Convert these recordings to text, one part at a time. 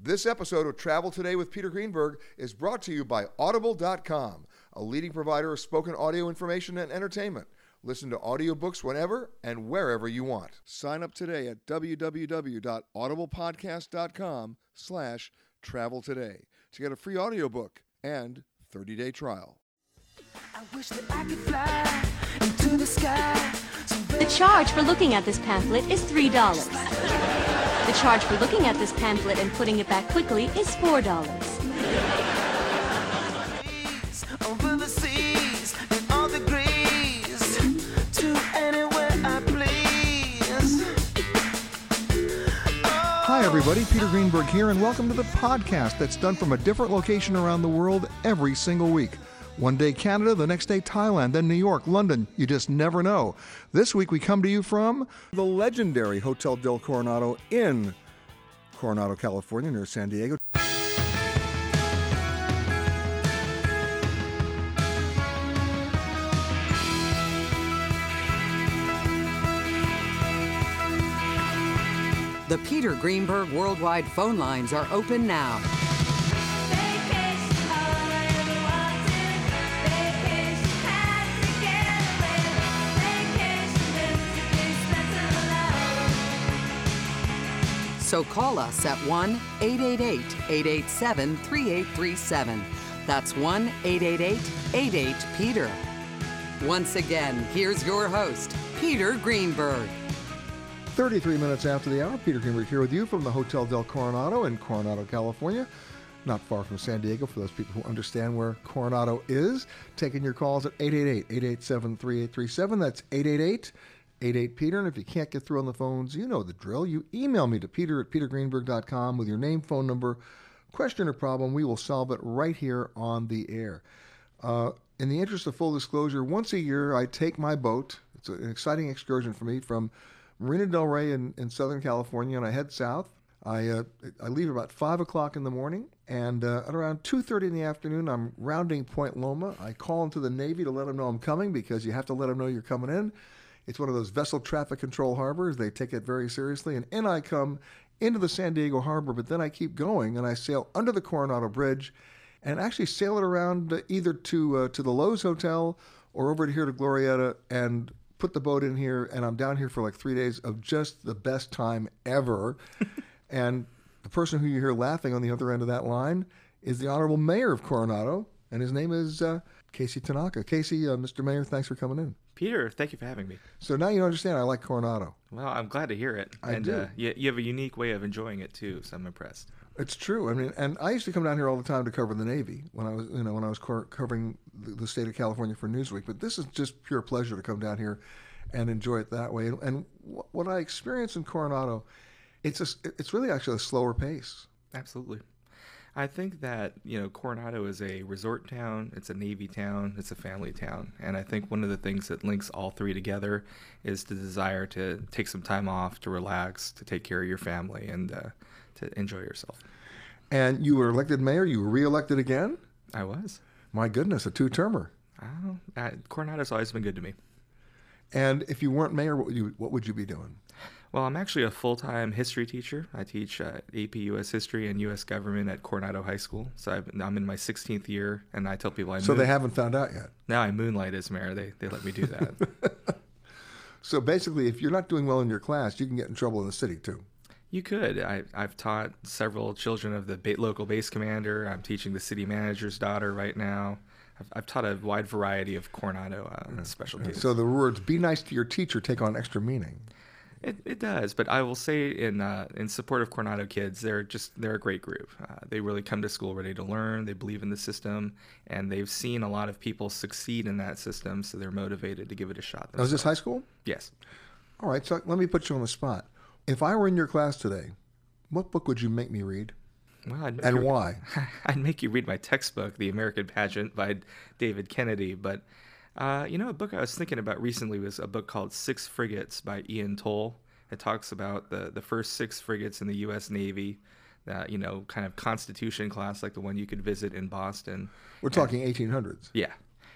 This episode of Travel Today with Peter Greenberg is brought to you by Audible.com, a leading provider of spoken audio information and entertainment. Listen to audiobooks whenever and wherever you want. Sign up today at www.audiblepodcast.com/travel today to get a free audiobook and 30-day trial. I wish that I could fly into the sky. The charge for looking at this pamphlet is $3. The charge for looking at this pamphlet and putting it back quickly is $4. Over the seas and all degrees to anywhere I please. Hi, everybody. Peter Greenberg here, and welcome to the podcast that's done from a different location around the world every single week. One day Canada, the next day Thailand, then New York, London. You just never know. This week we come to you from the legendary Hotel del Coronado in Coronado, California, near San Diego. The Peter Greenberg Worldwide phone lines are open now. So call us at 1-888-887-3837. That's 1-888-88-PETER. Once again, here's your host, Peter Greenberg. 33 minutes after the hour, Peter Greenberg here with you from the Hotel del Coronado in Coronado, California. Not far from San Diego, for those people who understand where Coronado is. Taking your calls at 888-887-3837. That's 888-88-PETER. And if you can't get through on the phones, you know the drill. You email me to peter@petergreenberg.com with your name, phone number, question or problem. We will solve it right here on the air. In the interest of full disclosure, once a year I take my boat. It's an exciting excursion for me from Marina del Rey in Southern California, and I head south. I leave about 5 o'clock in the morning, and at around 2:30 in the afternoon, I'm rounding Point Loma. I call into the Navy to let them know I'm coming, because you have to let them know you're coming in. It's one of those vessel traffic control harbors. They take it very seriously. And in I come into the San Diego harbor, but then I keep going, and I sail under the Coronado Bridge and actually sail it around either to the Lowe's Hotel or over to here to Glorieta and put the boat in here. And I'm down here for like 3 days of just the best time ever. And the person who you hear laughing on the other end of that line is the Honorable Mayor of Coronado, and his name is Casey Tanaka. Casey, Mr. Mayor, thanks for coming in. Peter, thank you for having me. So now you understand I like Coronado. Well, I'm glad to hear it. I do. You have a unique way of enjoying it too, so I'm impressed. It's true. I mean, and I used to come down here all the time to cover the Navy when I was covering the state of California for Newsweek. But this is just pure pleasure to come down here and enjoy it that way. And what I experience in Coronado, it's really actually a slower pace. Absolutely. I think that, Coronado is a resort town, it's a Navy town, it's a family town. And I think one of the things that links all three together is the desire to take some time off, to relax, to take care of your family, and to enjoy yourself. And you were elected mayor? You were re-elected again? I was. My goodness, a two-termer. Coronado's always been good to me. And if you weren't mayor, what would you be doing? Well, I'm actually a full-time history teacher. I teach AP U.S. History and U.S. Government at Coronado High School. So I'm in my 16th year, and I tell people So they haven't found out yet? Now I moonlight as mayor. They let me do that. So basically, if you're not doing well in your class, you can get in trouble in the city, too. You could. I've taught several children of the local base commander. I'm teaching the city manager's daughter right now. I've taught a wide variety of Coronado specialties. So the words, be nice to your teacher, take on extra meaning. It does, but I will say in support of Coronado kids, they're a great group. They really come to school ready to learn. They believe in the system, and they've seen a lot of people succeed in that system, so they're motivated to give it a shot themselves. Oh, is this high school? Yes. All right, so let me put you on the spot. If I were in your class today, what book would you make me read? Well, why? I'd make you read my textbook, The American Pageant by David Kennedy, but a book I was thinking about recently was a book called Six Frigates by Ian Toll. It talks about the first 6 frigates in the U.S. Navy, kind of Constitution class like the one you could visit in Boston. We're talking 1800s. Yeah.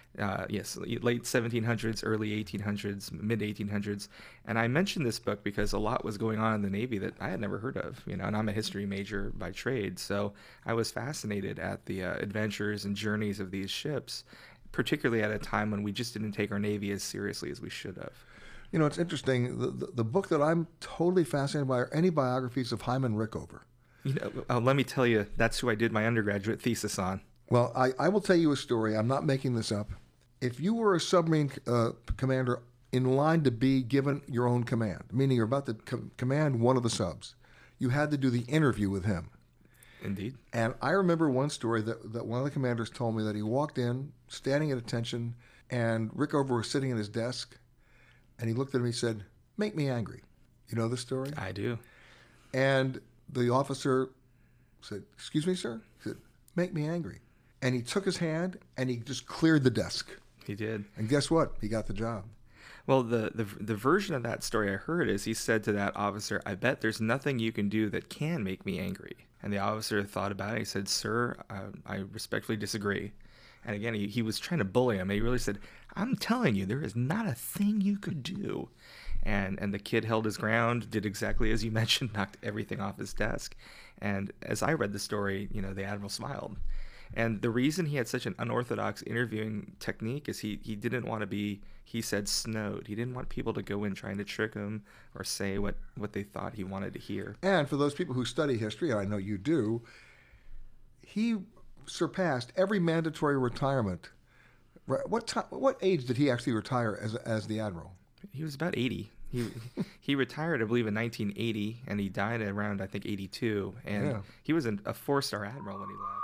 Yes, late 1700s, early 1800s, mid 1800s. And I mentioned this book because a lot was going on in the Navy that I had never heard of, and I'm a history major by trade. So I was fascinated at the adventures and journeys of these ships, particularly at a time when we just didn't take our Navy as seriously as we should have. It's interesting. The book that I'm totally fascinated by are any biographies of Hyman Rickover. Let me tell you, that's who I did my undergraduate thesis on. Well, I will tell you a story. I'm not making this up. If you were a submarine commander in line to be given your own command, meaning you're about to command one of the subs, you had to do the interview with him. Indeed. And I remember one story that one of the commanders told me that he walked in, standing at attention, and Rickover was sitting at his desk, and he looked at him and he said, "Make me angry." You know the story? I do. And the officer said, "Excuse me, sir?" He said, "Make me angry." And he took his hand and he just cleared the desk. He did. And guess what? He got the job. Well, the version of that story I heard is he said to that officer, "I bet there's nothing you can do that can make me angry." And the officer thought about it. He said, "Sir, I respectfully disagree." And again, he was trying to bully him. He really said, "I'm telling you, there is not a thing you could do." And the kid held his ground, did exactly as you mentioned, knocked everything off his desk. And as I read the story, the Admiral smiled. And the reason he had such an unorthodox interviewing technique is he didn't want to be, he said, snowed. He didn't want people to go in trying to trick him or say what they thought he wanted to hear. And for those people who study history, and I know you do, he surpassed every mandatory retirement. What age did he actually retire as the Admiral? He was about 80. He retired, I believe, in 1980, and he died around, I think, 82. And he was a 4-star admiral when he left.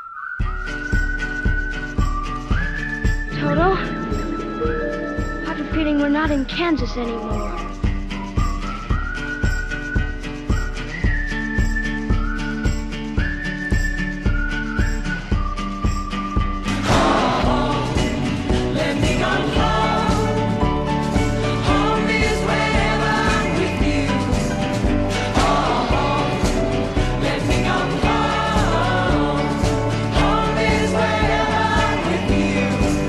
Toto, I have a feeling we're not in Kansas anymore. Let me go home. Home is wherever I'm with you. Oh, let me go home. Home is wherever I'm with you.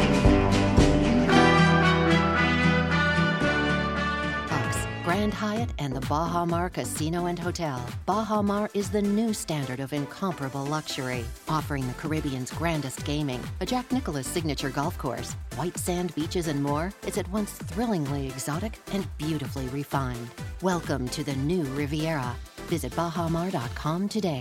Folks, Grand Hyatt and the Baja Mar Casino and Hotel. Baja Mar is the new standard of incomparable luxury, offering the Caribbean's grandest gaming, a Jack Nicklaus signature golf course, white sand beaches, and more. It's at once thrillingly exotic and beautifully refined. Welcome to the new Riviera. Visit BajaMar.com today.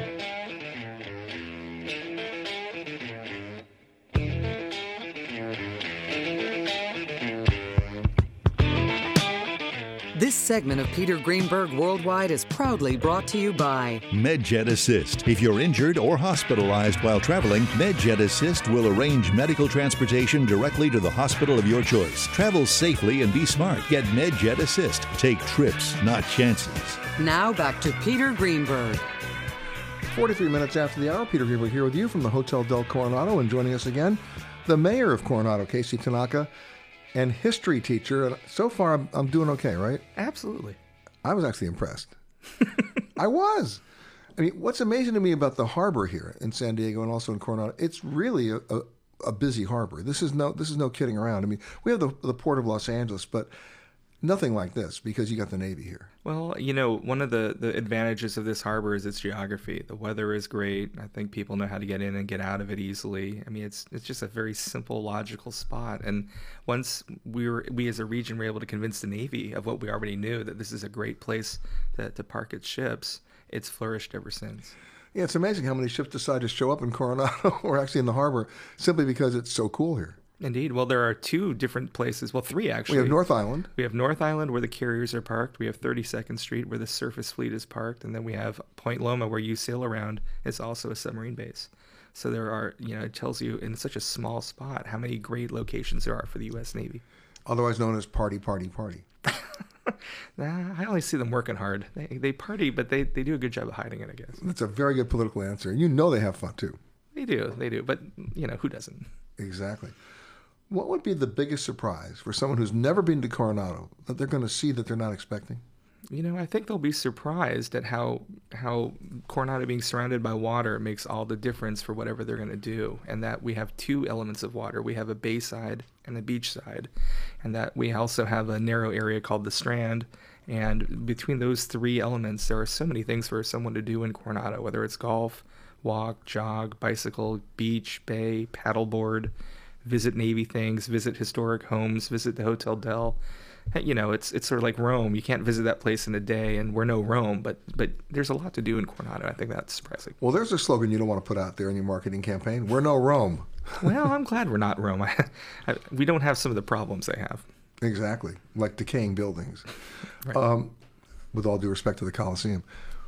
This segment of Peter Greenberg Worldwide is proudly brought to you by MedJet Assist. If you're injured or hospitalized while traveling, MedJet Assist will arrange medical transportation directly to the hospital of your choice. Travel safely and be smart. Get MedJet Assist. Take trips, not chances. Now back to Peter Greenberg. 43 minutes after the hour, Peter Greenberg here with you from the Hotel del Coronado, and joining us again, the mayor of Coronado, Casey Tanaka, and history teacher. And so far, I'm doing okay, right? Absolutely. I was actually impressed. I was. I mean, what's amazing to me about the harbor here in San Diego and also in Coronado, it's really a busy harbor. This is no kidding around. I mean, we have the Port of Los Angeles, but nothing like this because you got the Navy here. Well, one of the advantages of this harbor is its geography. The weather is great. I think people know how to get in and get out of it easily. I mean, it's just a very simple, logical spot. And once we as a region were able to convince the Navy of what we already knew, that this is a great place to park its ships, it's flourished ever since. Yeah, it's amazing how many ships decide to show up in Coronado or actually in the harbor simply because it's so cool here. Indeed. Well, there are 2 different places. Well, 3 actually. We have North Island. We have North Island where the carriers are parked. We have 32nd Street where the surface fleet is parked. And then we have Point Loma where you sail around. It's also a submarine base. So there are, it tells you in such a small spot how many great locations there are for the U.S. Navy. Otherwise known as party, party, party. Nah, I only see them working hard. They party, but they do a good job of hiding it, I guess. That's a very good political answer. And you know they have fun, too. They do. But, who doesn't? Exactly. What would be the biggest surprise for someone who's never been to Coronado that they're going to see that they're not expecting? I think they'll be surprised at how Coronado being surrounded by water makes all the difference for whatever they're going to do, and that we have two elements of water. We have a bay side and a beach side, and that we also have a narrow area called the Strand. And between those three elements, there are so many things for someone to do in Coronado, whether it's golf, walk, jog, bicycle, beach, bay, paddleboard, visit Navy things, visit historic homes, visit the Hotel Del. It's sort of like Rome. You can't visit that place in a day, and we're no Rome, but there's a lot to do in Coronado. I think that's surprising. Well, there's a slogan you don't want to put out there in your marketing campaign. We're no Rome. Well, I'm glad we're not Rome. We don't have some of the problems they have. Exactly, like decaying buildings. Right. With all due respect to the Coliseum.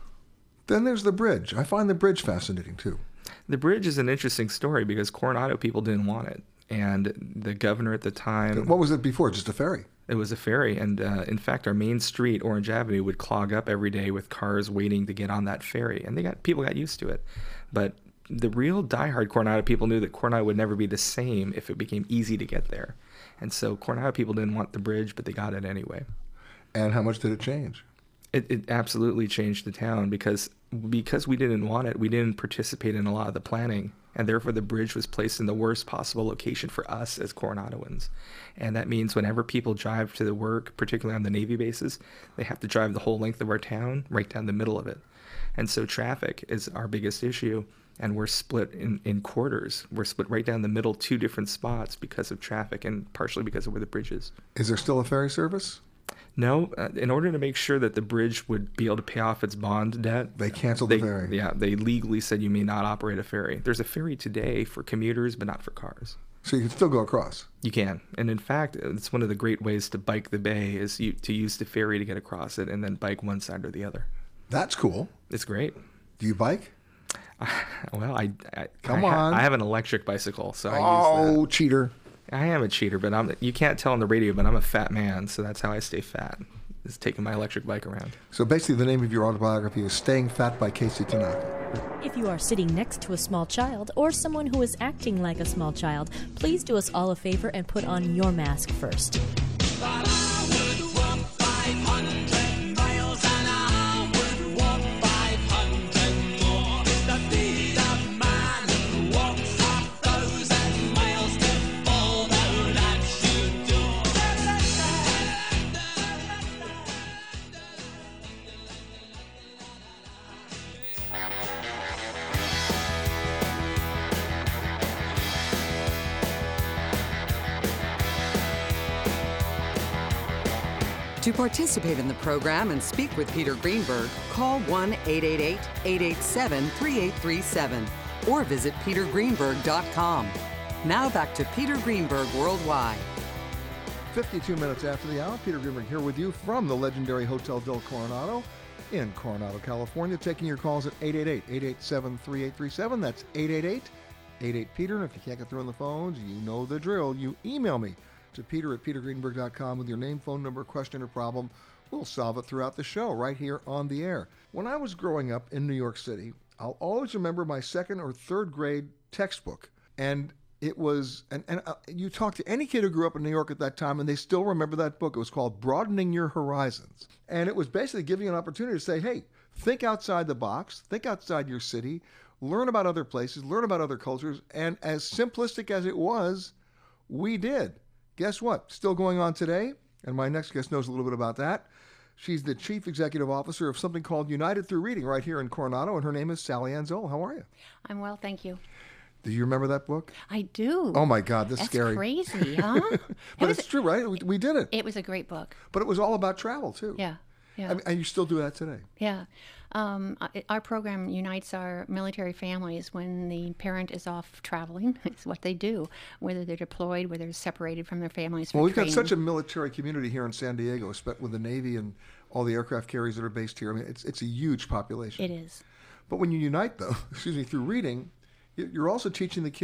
Then there's the bridge. I find the bridge fascinating, too. The bridge is an interesting story because Coronado people didn't want it. And the governor at the time... What was it before? Just a ferry? It was a ferry, and in fact, our main street, Orange Avenue, would clog up every day with cars waiting to get on that ferry, and people got used to it. But the real diehard Coronado people knew that Coronado would never be the same if it became easy to get there. And so Coronado people didn't want the bridge, but they got it anyway. And how much did it change? It absolutely changed the town because we didn't want it. We didn't participate in a lot of the planning, and therefore the bridge was placed in the worst possible location for us as Coronadoans. And that means whenever people drive to the work, particularly on the Navy bases, they have to drive the whole length of our town right down the middle of it. And so traffic is our biggest issue, and we're split in quarters. We're split right down the middle, two different spots because of traffic and partially because of where the bridge is. Is there still a ferry service? No, in order to make sure that the bridge would be able to pay off its bond debt, they canceled the ferry. Yeah, they legally said you may not operate a ferry. There's a ferry today for commuters, but not for cars. So you can still go across? You can. And in fact, it's one of the great ways to bike the bay is to use the ferry to get across it and then bike one side or the other. That's cool. It's great. Do you bike? Well, I have an electric bicycle, so I use that. Oh, cheater. I am a cheater, but you can't tell on the radio, but I'm a fat man, so that's how I stay fat, is taking my electric bike around. So basically the name of your autobiography is Staying Fat by Casey Tanaka. If you are sitting next to a small child or someone who is acting like a small child, please do us all a favor and put on your mask first. To participate in the program and speak with Peter Greenberg, call 1-888-887-3837 or visit petergreenberg.com. Now back to Peter Greenberg Worldwide. 52 minutes after the hour, Peter Greenberg here with you from the legendary Hotel Del Coronado in Coronado, California, taking your calls at 888-887-3837. That's 888-88-PETER. And if you can't get through on the phones, you know the drill. You email me to peter@petergreenberg.com with your name, phone number, question, or problem. We'll solve it throughout the show right here on the air. When I was growing up in New York City, I'll always remember my second or third grade textbook. And it was, you talk to any kid who grew up in New York at that time, and they still remember that book. It was called Broadening Your Horizons. And it was basically giving you an opportunity to say, hey, think outside the box, think outside your city, learn about other places, learn about other cultures. And as simplistic as it was, we did. Guess what? Still going on today, and my next guest knows a little bit about that. She's the Chief Executive Officer of something called United Through Reading right here in Coronado, and her name is Sally Ann Zoll. How are you? I'm well, thank you. Do you remember that book? I do. Oh, my God, this is That's scary. Crazy, huh? But it's true, right? We did it. It was a great book. But it was all about travel, too. Yeah. And you still do that today? Yeah. Our program unites our military families when the parent is off traveling. It's what they do, whether they're deployed, whether they're separated from their families for Well, we've training. got such a military community here in San Diego, with the Navy and all the aircraft carriers that are based here. I mean, it's a huge population. It is. But when you unite, though, through reading, you're also teaching the kids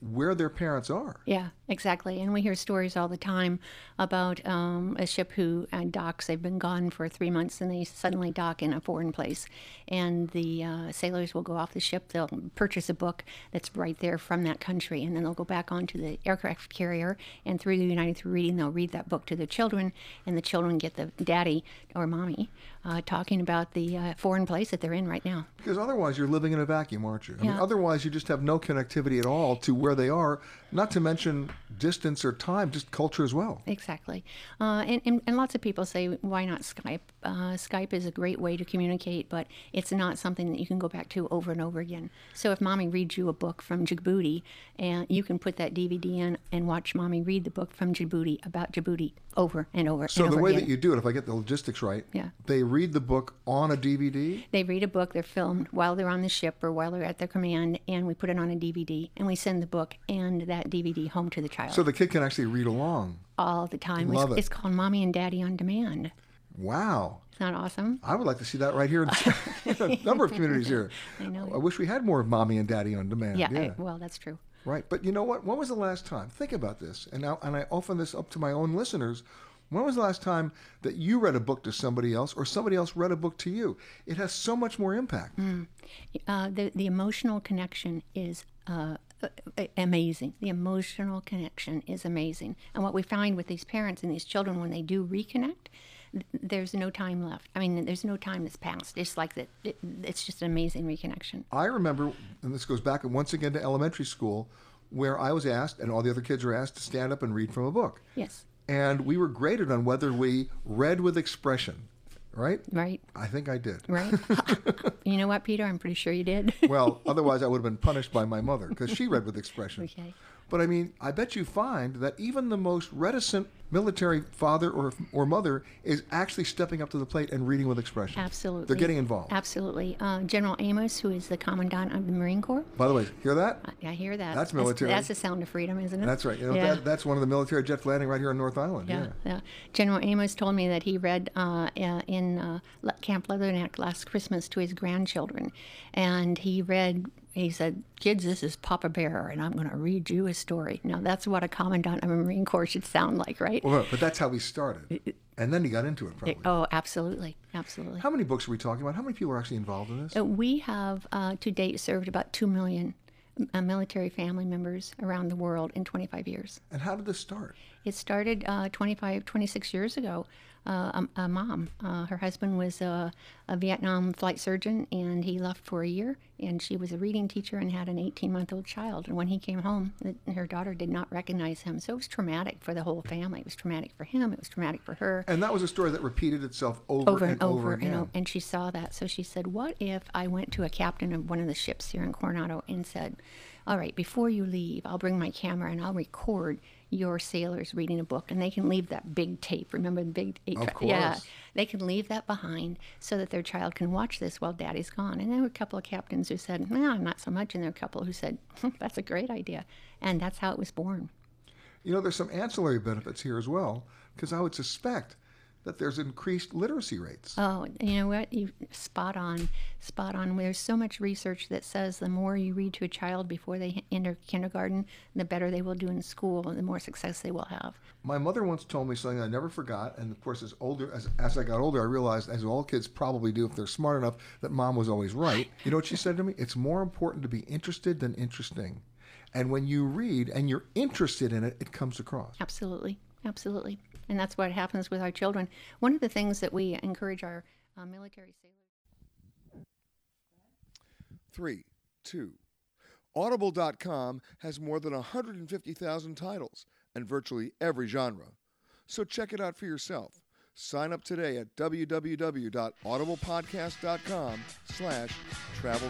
where their parents are. Yeah, exactly. And we hear stories all the time about a ship who docks. They've been gone for 3 months and they suddenly dock in a foreign place. And the sailors will go off the ship. They'll purchase a book that's right there from that country. And then they'll go back onto the aircraft carrier. And through the United Through Reading, they'll read that book to their children. And the children get the daddy or mommy talking about the foreign place that they're in right now. Because otherwise you're living in a vacuum, aren't you? I mean, Yeah. otherwise you just have no connectivity at all to where they are, not to mention distance or time, just culture as well. Exactly. And lots of people say, why not Skype? Skype is a great way to communicate, but it's not something that you can go back to over and over again. So if Mommy reads you a book from Djibouti, and you can put that DVD in and watch Mommy read the book from Djibouti about Djibouti over and over So and the over way again. that you do it, if I get the logistics right, Yeah. they read the book on a DVD? They read a book, they're filmed while they're on the ship or while they're at their command, and we put it on a DVD, and we send the book and that DVD home to the child. So the kid can actually read along. all the time. Love it. It's called Mommy and Daddy on Demand. Wow. Isn't that awesome? I would like to see that right here in a number of communities here. I know. I wish we had more of Mommy and Daddy on Demand. Yeah, well, that's true. Right. But you know what? When was the last time? Think about this. And I offer this up to my own listeners. When was the last time that you read a book to somebody else or somebody else read a book to you? It has so much more impact. The emotional connection is amazing. The emotional connection is amazing. And what we find with these parents and these children when they do reconnect, there's no time left. I mean, there's no time that's passed. It's like that. It's just an amazing reconnection. I remember, and this goes back once again to elementary school, where I was asked, and all the other kids were asked, to stand up and read from a book. Yes. And we were graded on whether we read with expression, right? Right. I think I did. Right. You know what, Peter? I'm pretty sure you did. Well, otherwise I would have been punished by my mother because she read with expression. Okay. But I mean, I bet you find that even the most reticent military father or mother is actually stepping up to the plate and reading with expression. Absolutely. They're getting involved. Absolutely. General Amos, who is the commandant of the Marine Corps. By the way, hear that? I hear that. That's military. That's the sound of freedom, isn't it? That's right. You know, Yeah. that's one of the military jets landing right here on North Island. Yeah. General Amos told me that he read in Camp Leatherneck last Christmas to his grandchildren. And he said, "Kids, this is Papa Bear, and I'm going to read you a story." Now, that's what a commandant of a Marine Corps should sound like, right? Well, but that's how we started. And then he got into it, probably. Oh, absolutely. Absolutely. How many books are we talking about? How many people are actually involved in this? We have, to date, served about 2 million military family members around the world in 25 years. And how did this start? It started 26 years ago. A mom, her husband was a Vietnam flight surgeon, and he left for a year, and she was a reading teacher and had an 18-month-old child. And when he came home, her daughter did not recognize him. So it was traumatic for the whole family. It was traumatic for him. It was traumatic for her. And that was a story that repeated itself over and over again. And she saw that. So she said, what if I went to a captain of one of the ships here in Coronado and said, all right, before you leave, I'll bring my camera and I'll record your sailors reading a book, and they can leave that big tape. Remember the big 8 Of course. Yeah, they can leave that behind so that their child can watch this while Daddy's gone. And there were a couple of captains who said, no, not so much. And there were a couple who said, that's a great idea. And that's how it was born. You know, there's some ancillary benefits here as well, because I would suspect that there's increased literacy rates. Oh, you know what? You spot on. There's so much research that says the more you read to a child before they enter kindergarten, the better they will do in school and the more success they will have. My mother once told me something I never forgot, and of course, as I got older, I realized, as all kids probably do if they're smart enough, that Mom was always right. You know what she said to me? It's more important to be interested than interesting. And when you read and you're interested in it, it comes across. Absolutely. Absolutely. And that's what happens with our children. One of the things that we encourage our military sailors. 3, 2. Audible.com has more than 150,000 titles and virtually every genre. So check it out for yourself. Sign up today at www.audiblepodcast.com/travel.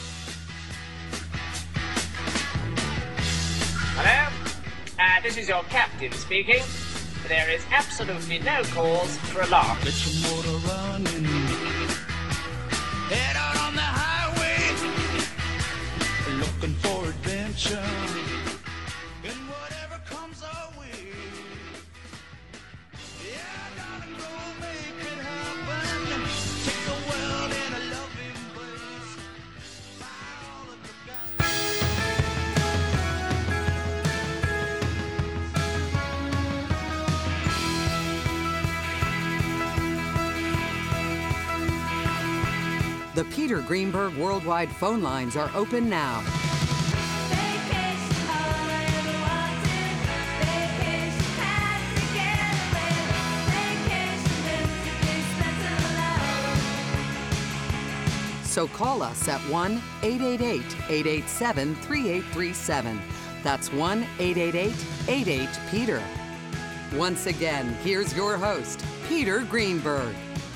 Hello? This is your captain speaking. There is absolutely no cause for alarm. Get your motor running. Head out on the highway. Looking for adventure. And whatever comes our way. Yeah, darling, go make it happen. Take the world in a loving embrace. Fire all of the guns. The Peter Greenberg Worldwide phone lines are open now. So call us at 1-888-887-3837. That's 1-888-88-PETER. Once again, here's your host, Peter Greenberg.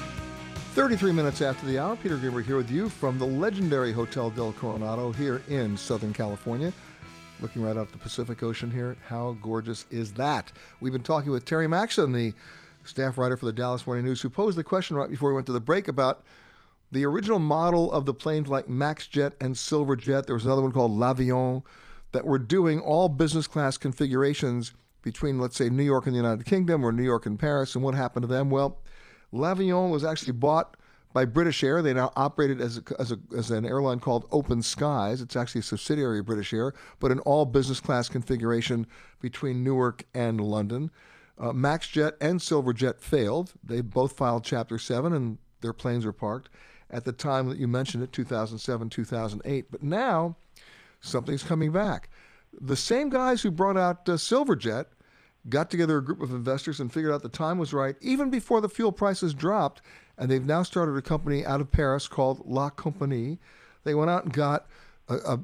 33 minutes after the hour, Peter Greenberg here with you from the legendary Hotel Del Coronado here in Southern California. Looking right out the Pacific Ocean here. How gorgeous is that? We've been talking with Terry Maxson, the staff writer for the Dallas Morning News, who posed the question right before we went to the break about the original model of the planes like MaxJet and Silverjet. There was another one called L'Avion that were doing all business class configurations between, let's say, New York and the United Kingdom or New York and Paris. And what happened to them? Well, L'Avion was actually bought by British Air. They now operate it as an airline called Open Skies. It's actually a subsidiary of British Air, but an all business class configuration between Newark and London. MaxJet and Silverjet failed. They both filed Chapter 7 and their planes were parked at the time that you mentioned it, 2007, 2008. But now something's coming back. The same guys who brought out Silverjet got together a group of investors and figured out the time was right, even before the fuel prices dropped, and they've now started a company out of Paris called La Compagnie. They went out and got a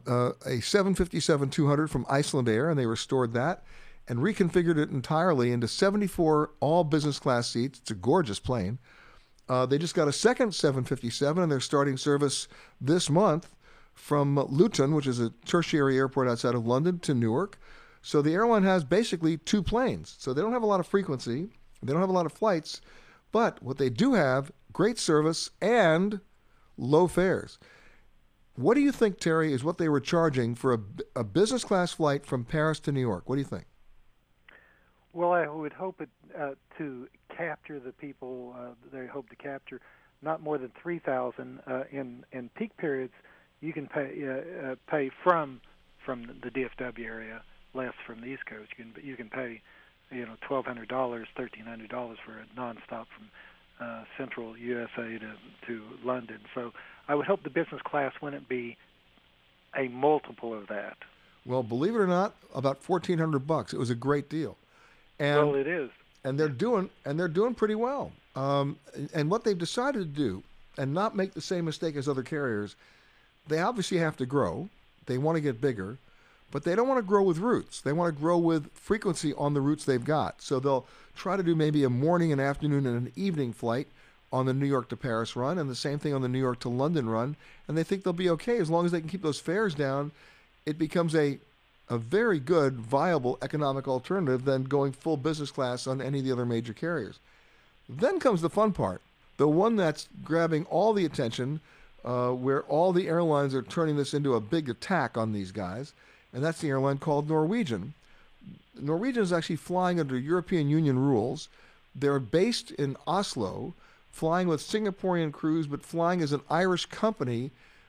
757-200 from Iceland Air, and they restored that and reconfigured it entirely into 74 all business class seats. It's a gorgeous plane. They just got a second 757, and they're starting service this month from Luton, which is a tertiary airport outside of London, to Newark. So the airline has basically two planes. So they don't have a lot of frequency. They don't have a lot of flights. But what they do have, great service and low fares. What do you think, Terry, is what they were charging for a business class flight from Paris to New York? What do you think? Well, I would hope it to capture the people they hope to capture, not more than 3,000 in peak periods. You can pay from the DFW area, less from the East Coast. You can pay $1,200, $1,300 for a nonstop from central USA to London. So I would hope the business class wouldn't be a multiple of that. Well, believe it or not, about $1,400. It was a great deal. Well, it is. And they're doing pretty well. And what they've decided to do, and not make the same mistake as other carriers, they obviously have to grow. They want to get bigger, but they don't want to grow with routes. They want to grow with frequency on the routes they've got. So they'll try to do maybe a morning, an afternoon, and an evening flight on the New York to Paris run, and the same thing on the New York to London run. And they think they'll be okay as long as they can keep those fares down. It becomes a very good, viable economic alternative than going full business class on any of the other major carriers. Then comes the fun part, the one that's grabbing all the attention, where all the airlines are turning this into a big attack on these guys, and that's the airline called Norwegian. Norwegian is actually flying under European Union rules. They're based in Oslo, flying with Singaporean crews, but flying as an Irish company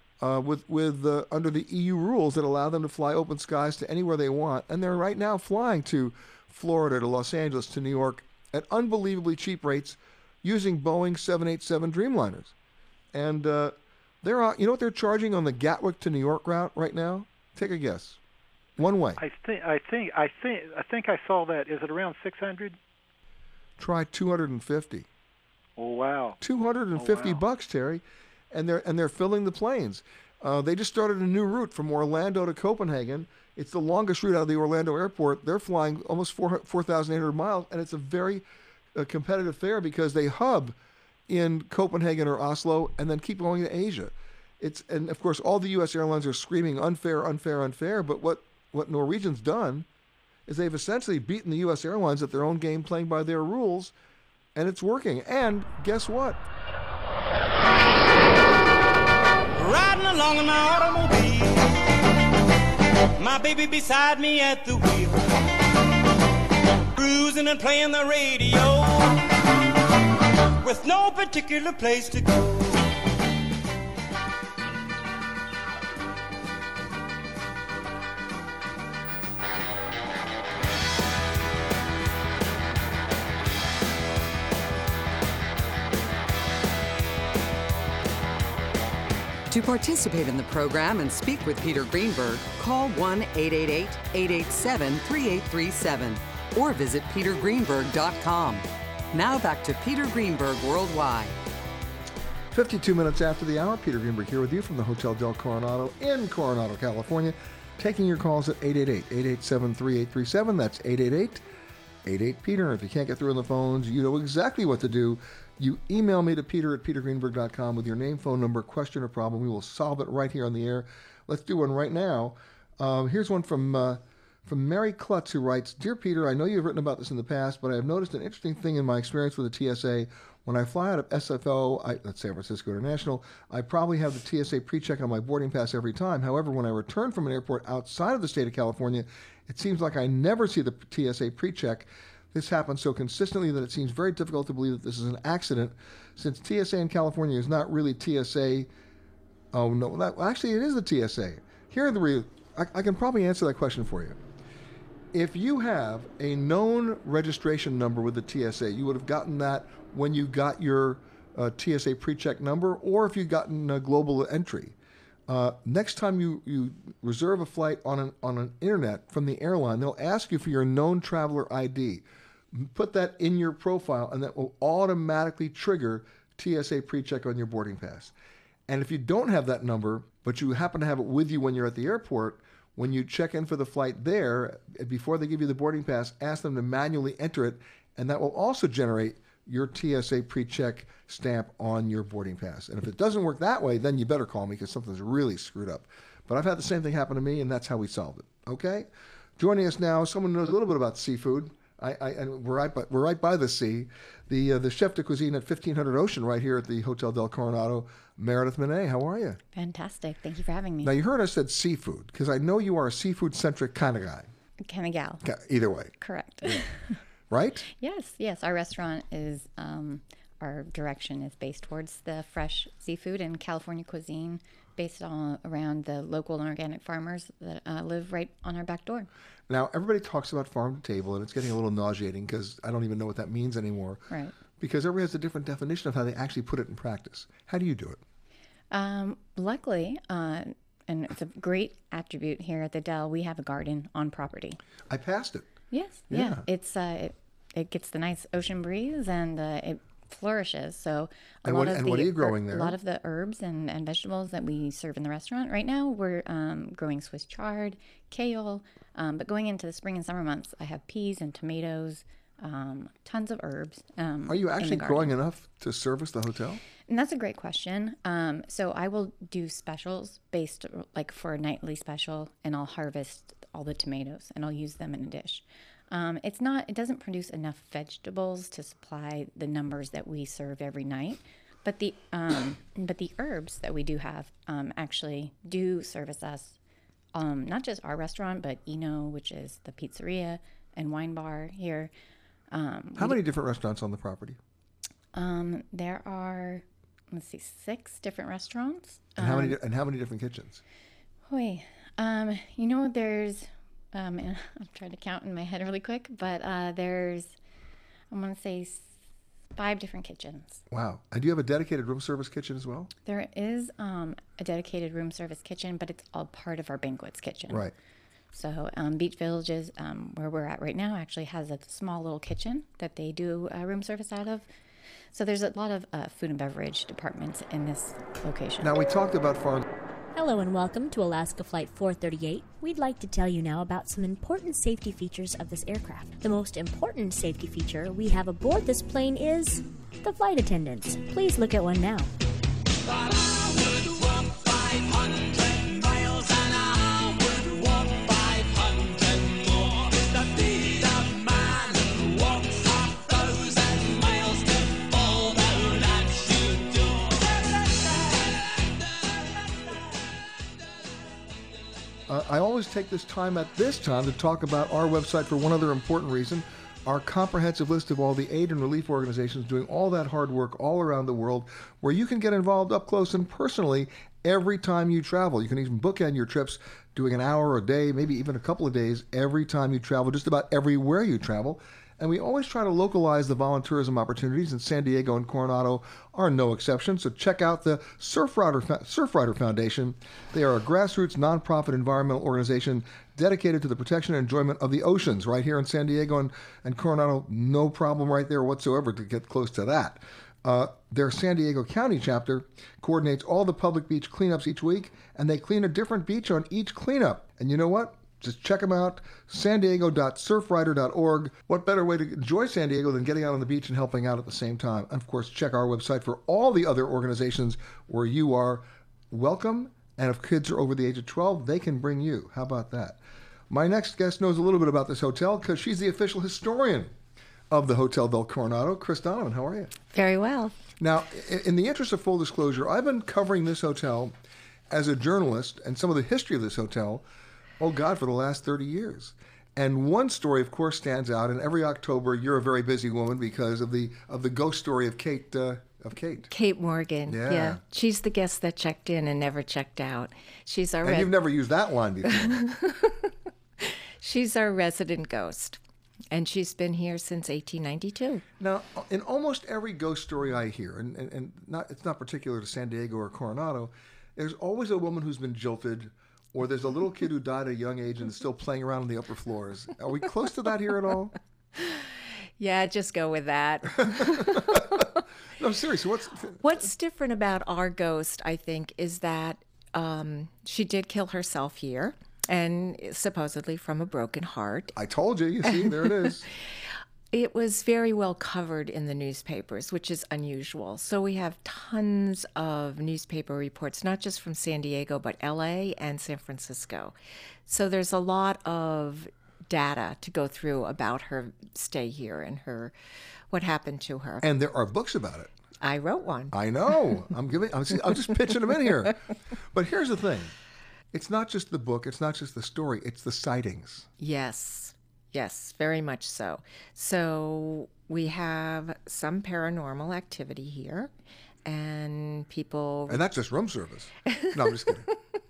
under the EU rules that allow them to fly open skies to anywhere they want. And they're right now flying to Florida, to Los Angeles, to New York at unbelievably cheap rates using Boeing 787 Dreamliners. And you know what they're charging on the Gatwick to New York route right now? Take a guess. One way. I think I saw that. Is it around 600? Try 250. Oh wow. 250 bucks, Terry. And they're filling the planes. They just started a new route from Orlando to Copenhagen. It's the longest route out of the Orlando airport. They're flying almost 4,800 miles, and it's a very competitive fare because they hub in Copenhagen or Oslo and then keep going to Asia. And of course, all the U.S. airlines are screaming unfair, unfair, unfair. But what Norwegian's done is they've essentially beaten the U.S. airlines at their own game, playing by their rules, and it's working. And guess what? Riding along in my automobile, my baby beside me at the wheel, cruising and playing the radio, with no particular place to go. To participate in the program and speak with Peter Greenberg, call 1-888-887-3837 or visit petergreenberg.com. Now back to Peter Greenberg Worldwide. 52 minutes after the hour, Peter Greenberg here with you from the Hotel Del Coronado in Coronado, California, taking your calls at 888-887-3837. That's 888-88-PETER. If you can't get through on the phones, you know exactly what to do. You email me to peter@petergreenberg.com with your name, phone number, question, or problem. We will solve it right here on the air. Let's do one right now. Here's one from Mary Klutz, who writes, Dear Peter, I know you've written about this in the past, but I have noticed an interesting thing in my experience with the TSA. When I fly out of SFO, that's San Francisco International, I probably have the TSA pre-check on my boarding pass every time. However, when I return from an airport outside of the state of California, it seems like I never see the TSA pre-check. This happens so consistently that it seems very difficult to believe that this is an accident. Since TSA in California is not really TSA, actually it is the TSA. Here are the I can probably answer that question for you. If you have a known registration number with the TSA, you would have gotten that when you got your TSA pre-check number, or if you've gotten a global entry. Next time you reserve a flight on an internet from the airline, they'll ask you for your known traveler ID. Put that in your profile, and that will automatically trigger TSA pre-check on your boarding pass. And if you don't have that number, but you happen to have it with you when you're at the airport, when you check in for the flight there, before they give you the boarding pass, ask them to manually enter it, and that will also generate your TSA pre-check stamp on your boarding pass. And if it doesn't work that way, then you better call me because something's really screwed up. But I've had the same thing happen to me, and that's how we solved it. Okay? Joining us now, someone who knows a little bit about seafood. And we're right by the sea. The chef de cuisine at 1500 Ocean right here at the Hotel Del Coronado, Meredith Monet. How are you? Fantastic. Thank you for having me. Now, you heard I said seafood because I know you are a seafood-centric kind of guy. Kind of gal. Either way. Correct. Yeah. Right? Yes. Our restaurant is, our direction is based towards the fresh seafood and California cuisine based around the local and organic farmers that live right on our back door. Now, everybody talks about farm to table, and it's getting a little nauseating because I don't even know what that means anymore. Right. Because everybody has a different definition of how they actually put it in practice. How do you do it? Luckily, and it's a great attribute here at the Del, we have a garden on property. I passed it. Yes. Yeah. It's it gets the nice ocean breeze and it flourishes. So what are you growing there? A lot of the herbs and vegetables that we serve in the restaurant right now, we're growing Swiss chard, kale, but going into the spring and summer months, I have peas and tomatoes, tons of herbs. Are you actually growing enough to service the hotel? And that's a great question. So I will do specials based like for a nightly special, and I'll harvest all the tomatoes and I'll use them in a dish. It doesn't produce enough vegetables to supply the numbers that we serve every night, but the herbs that we do have actually do service us, not just our restaurant, but Eno, which is the pizzeria and wine bar here. How many different restaurants on the property? There are, 6 different restaurants. And how many different kitchens? There's. I'm trying to count in my head really quick, but there's, I'm going to say 5 different kitchens. Wow. And do you have a dedicated room service kitchen as well? There is a dedicated room service kitchen, but it's all part of our banquets kitchen. Right. So Beach Villages, where we're at right now, actually has a small little kitchen that they do room service out of. So there's a lot of food and beverage departments in this location. Now, we talked about farm. Hello and welcome to Alaska Flight 438. We'd like to tell you now about some important safety features of this aircraft. The most important safety feature we have aboard this plane is the flight attendants. Please look at one now. I always take this time at this time to talk about our website for one other important reason. Our comprehensive list of all the aid and relief organizations doing all that hard work all around the world, where you can get involved up close and personally every time you travel. You can even bookend your trips doing an hour a day, maybe even a couple of days every time you travel, just about everywhere you travel. And we always try to localize the volunteerism opportunities, and San Diego and Coronado are no exception. So check out the Surfrider Foundation. They are a grassroots nonprofit environmental organization dedicated to the protection and enjoyment of the oceans right here in San Diego and Coronado. No problem right there whatsoever to get close to that. Their San Diego County chapter coordinates all the public beach cleanups each week, and they clean a different beach on each cleanup. And you know what? Just check them out, sandiego.surfrider.org. What better way to enjoy San Diego than getting out on the beach and helping out at the same time? And of course, check our website for all the other organizations where you are welcome. And if kids are over the age of 12, they can bring you. How about that? My next guest knows a little bit about this hotel because she's the official historian of the Hotel del Coronado. Chris Donovan, how are you? Very well. Now, in the interest of full disclosure, I've been covering this hotel as a journalist and some of the history of this hotel, oh God, for the last 30 years. And one story, of course, stands out. And every October, you're a very busy woman because of the ghost story of Kate. Kate Morgan. Yeah. She's the guest that checked in and never checked out. She's our and you've never used that line before. She's our resident ghost. And she's been here since 1892. Now, in almost every ghost story I hear, and it's not particular to San Diego or Coronado, there's always a woman who's been jilted, or there's a little kid who died at a young age and is still playing around on the upper floors. Are we close to that here at all? Yeah, just go with that. No, seriously, what's different about our ghost, I think, is that she did kill herself here, and supposedly from a broken heart. I told you. You see, there it is. It was very well covered in the newspapers, which is unusual. So we have tons of newspaper reports, not just from San Diego, but LA and San Francisco. So there's a lot of data to go through about her stay here and what happened to her. And there are books about it. I wrote one. I know. I'm just pitching them in here. But here's the thing. It's not just the book. It's not just the story. It's the sightings. Yes, very much so. So we have some paranormal activity here, and people... And that's just room service. No, I'm just kidding.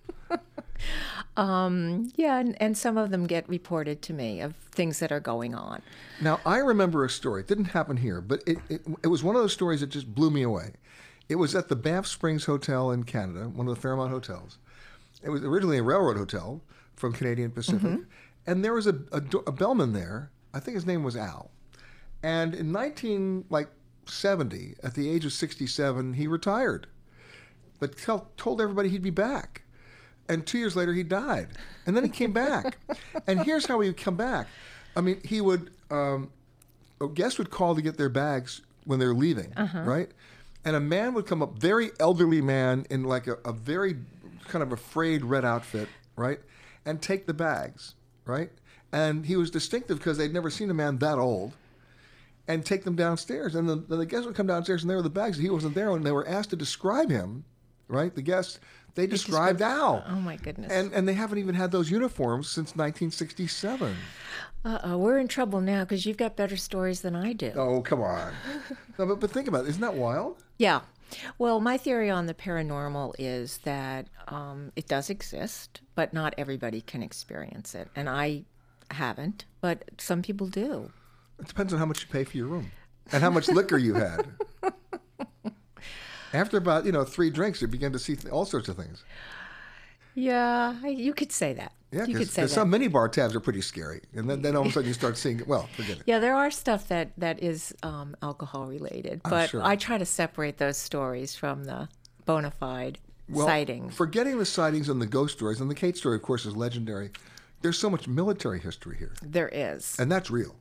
Yeah, and some of them get reported to me of things that are going on. Now, I remember a story. It didn't happen here, but it was one of those stories that just blew me away. It was at the Banff Springs Hotel in Canada, one of the Fairmont hotels. It was originally a railroad hotel from Canadian Pacific. Mm-hmm. And there was a bellman there. I think his name was Al. And in 1970, at the age of 67, he retired. But told everybody he'd be back. And 2 years later, he died. And then he came back. And here's how he would come back. I mean, he would, a guest would call to get their bags when they're leaving, right? And a man would come up, very elderly man in like a very kind of a frayed red outfit, right? And take the bags, right? And he was distinctive because they'd never seen a man that old, and take them downstairs. And then the guests would come downstairs and there were the bags. He wasn't there, and they were asked to describe him, right? The guests, they described Al. Oh my goodness. And they haven't even had those uniforms since 1967. We're in trouble now because you've got better stories than I do. Oh, come on. No, but think about it. Isn't that wild? Yeah. Well, my theory on the paranormal is that it does exist, but not everybody can experience it. And I haven't, but some people do. It depends on how much you pay for your room and how much liquor you had. After about, 3 drinks, you begin to see all sorts of things. Yeah, you could say that. Yeah, because some minibar tabs are pretty scary. And then all of a sudden you start seeing, forget it. Yeah, there are stuff that is alcohol related. But sure. I try to separate those stories from the bona fide sightings. Forgetting the sightings and the ghost stories, and the Kate story, of course, is legendary. There's so much military history here. There is. And that's real.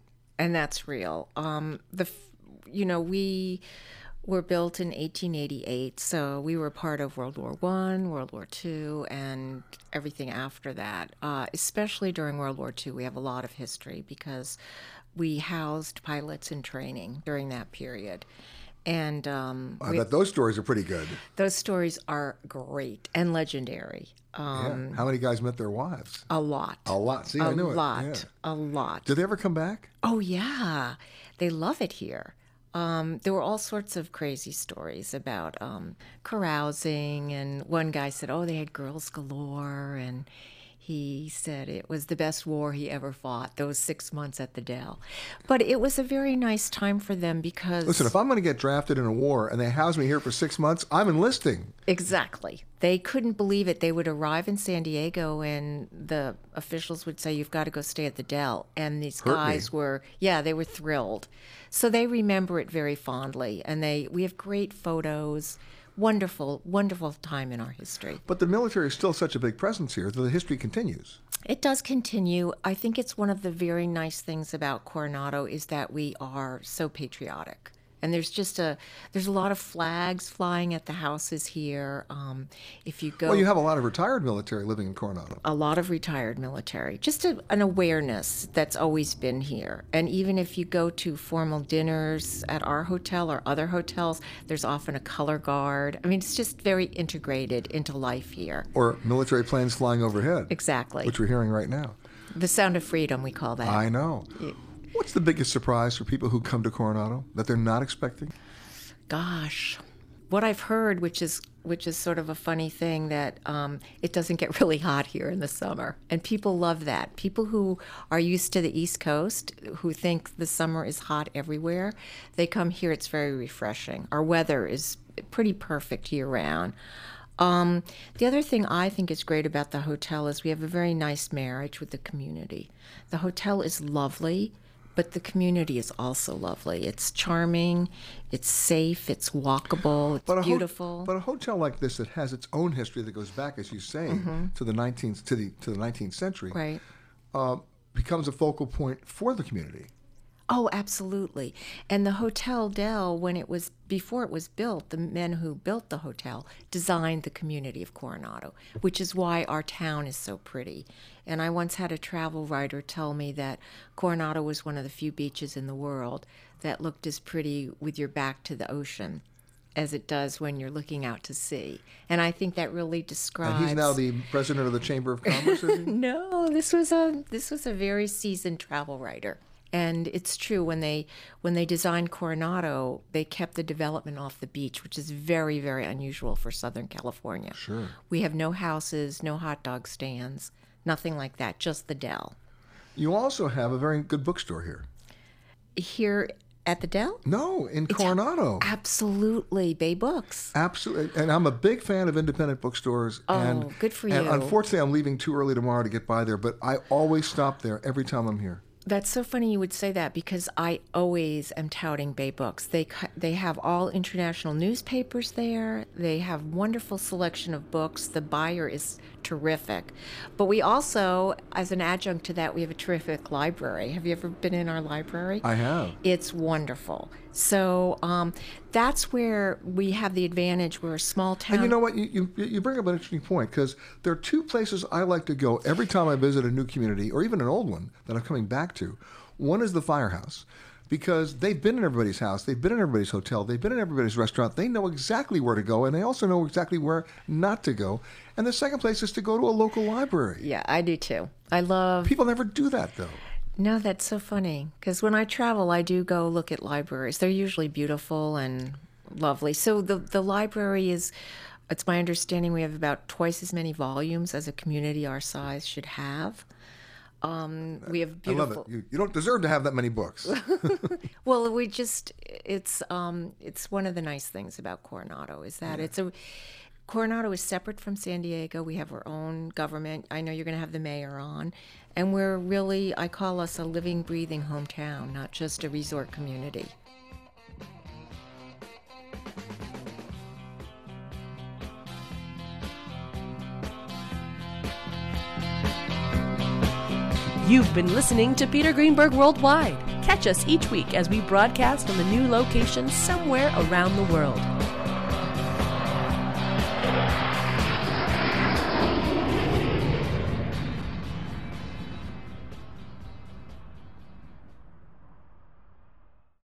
We were built in 1888, so we were part of World War I, World War II, and everything after that. Especially during World War II, we have a lot of history because we housed pilots in training during that period. And I bet those stories are pretty good. Those stories are great and legendary. How many guys met their wives? A lot. A lot. See, I knew it. A lot. Did they ever come back? Oh, yeah. They love it here. There were all sorts of crazy stories about carousing, and one guy said, they had girls galore, and He said it was the best war he ever fought, those 6 months at the Dell. But it was a very nice time for them because... Listen, if I'm going to get drafted in a war and they house me here for 6 months, I'm enlisting. Exactly. They couldn't believe it. They would arrive in San Diego and the officials would say, you've got to go stay at the Dell. And these guys were, they were thrilled. So they remember it very fondly. And we have great photos. Wonderful, wonderful time in our history. But the military is still such a big presence here that the history continues. It does continue. I think it's one of the very nice things about Coronado is that we are so patriotic. And there's a lot of flags flying at the houses here. If you go, well, you have a lot of retired military living in Coronado. A lot of retired military. Just an awareness that's always been here. And even if you go to formal dinners at our hotel or other hotels, there's often a color guard. I mean, it's just very integrated into life here. Or military planes flying overhead. Exactly. Which we're hearing right now. The sound of freedom, we call that. I know. What's the biggest surprise for people who come to Coronado that they're not expecting? Gosh, what I've heard, which is sort of a funny thing, that it doesn't get really hot here in the summer, and people love that. People who are used to the East Coast, who think the summer is hot everywhere, they come here. It's very refreshing. Our weather is pretty perfect year-round. The other thing I think is great about the hotel is we have a very nice marriage with the community. The hotel is lovely, but the community is also lovely. It's charming, it's safe, it's walkable, it's beautiful. But a hotel like this that has its own history that goes back, as you say, to the 19th century, right, becomes a focal point for the community. Oh, absolutely. And the Hotel Dell, before it was built, the men who built the hotel designed the community of Coronado, which is why our town is so pretty. And I once had a travel writer tell me that Coronado was one of the few beaches in the world that looked as pretty with your back to the ocean as it does when you're looking out to sea. And I think that really describes... And he's now the president of the Chamber of Commerce, is he? No, this was a very seasoned travel writer. And it's true, when they designed Coronado, they kept the development off the beach, which is very, very unusual for Southern California. Sure. We have no houses, no hot dog stands, nothing like that, just the Dell. You also have a very good bookstore here. Here at the Dell? No, in Coronado. Absolutely, Bay Books. Absolutely, and I'm a big fan of independent bookstores. Oh, good for you. And unfortunately, I'm leaving too early tomorrow to get by there, but I always stop there every time I'm here. That's so funny you would say that, because I always am touting Bay Books. They have all international newspapers there. They have wonderful selection of books. The buyer is terrific. But we also, as an adjunct to that, we have a terrific library. Have you ever been in our library? I have. It's wonderful. So that's where we have the advantage. We're a small town. And you know what? You bring up an interesting point, because there are two places I like to go every time I visit a new community, or even an old one that I'm coming back to. One is the Firehouse, because they've been in everybody's house, they've been in everybody's hotel, they've been in everybody's restaurant. They know exactly where to go, and they also know exactly where not to go. And the second place is to go to a local library. Yeah, I do too. People never do that, though. No, that's so funny, because when I travel, I do go look at libraries. They're usually beautiful and lovely. So the library is, it's my understanding, we have about twice as many volumes as a community our size should have. We have beautiful... I love it. You don't deserve to have that many books. Well, it's one of the nice things about Coronado is that Coronado is separate from San Diego. We have our own government. I know you're going to have the mayor on. And we're really, I call us a living, breathing hometown, not just a resort community. You've been listening to Peter Greenberg Worldwide. Catch us each week as we broadcast from a new location somewhere around the world.